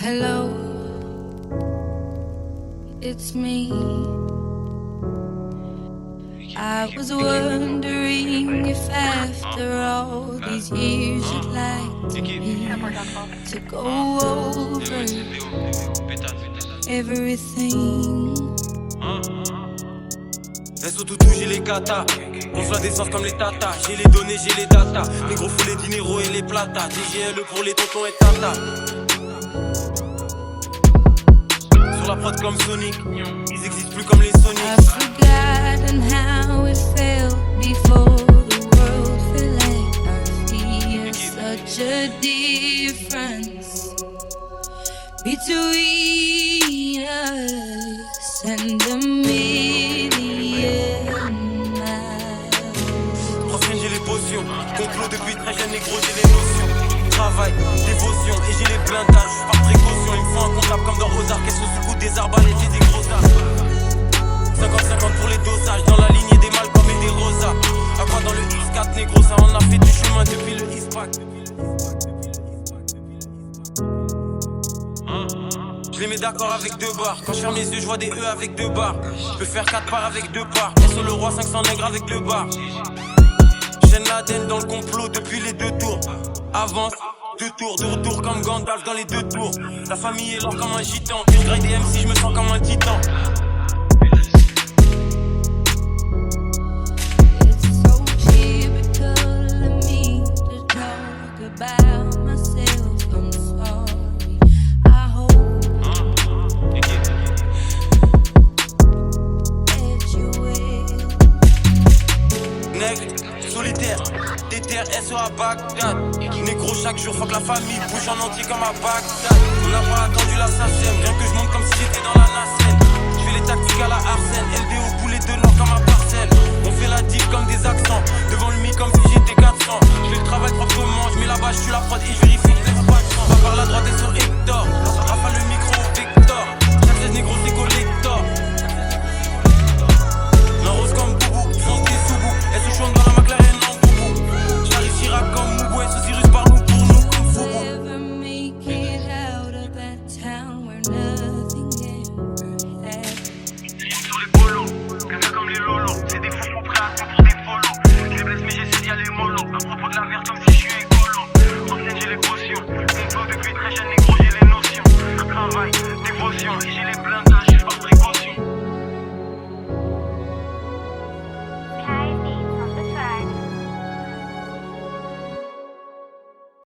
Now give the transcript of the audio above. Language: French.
Hello, it's me. I was wondering if after all these years you'd like to go over everything. Reste au toutou, j'ai les katas. On se la descend comme les tatas. J'ai les données, j'ai les datas. Les gros faut les dinero et les plata. DGLE pour les tontons et tata. Sur la prod comme Sonic, ils existent plus comme les Sonic. I've forgotten how it felt before the world felt like our feet. Such a difference between us and a million miles. Transcène, j'ai les potions. Complot depuis très jeune, négro, j'ai les notions. Travail, dévotion, et j'ai les blindages. J'suis par précaution, il me faut un comptable comme dans Ozark. Elles sont sous coup des arbalètes, j'ai des gros arts. 50-50 pour les dosages, dans la lignée des Malcolm et des Rosa. À quoi dans le X4 négro, ça on a fait du chemin depuis le X-Pack. Je les mets d'accord avec deux barres. Quand je ferme les yeux, je vois des E avec deux barres. Je peux faire 4 parts avec deux parts. Et sur le roi 500 nègres avec le bar. J'aime l'Aden dans le complot depuis les deux tours. Avance, deux tours, de retour comme Gandalf dans les deux tours. La famille est là comme un gitan. Que je graille des MC, je me sens comme un titan. It's so typical of me to talk about myself. I'm sorry. I hope that you will. Nègre, solitaire, déter, SO à Bagdad. Négro chaque jour, faut que la famille bouge en entier comme à Bagdad. On n'a pas attendu la SACEM, rien que je monte comme si j'étais dans la nacelle. Je fais les tactiques à la Arsène, LDO poulet de l'or comme un parcelle. On fait la diff comme des accents, devant le mic comme si j'étais 400. Je fais le travail proprement, je mets la bâche, je suis la prod et je vérifie que je laisse pas de sang. Va par la droite et sur Hector, Rafa le micro, Victor. Chaque 16 négro c'est collector. L'enrose comme Boubou, j'fonce des sous-bouts. Elle se chante dans la McLaren en boubou. J'arrive Chirac comme Moubou, et Cyrus par nous pour nous comme Foubou. Never make it out of that town where nothing ever happened. Sur les polos, quelqu'un comme les lolos. C'est des fous prêts à tout pour des polos. Je les blesse mais j'essaie d'y aller mollo. À propos de la vertu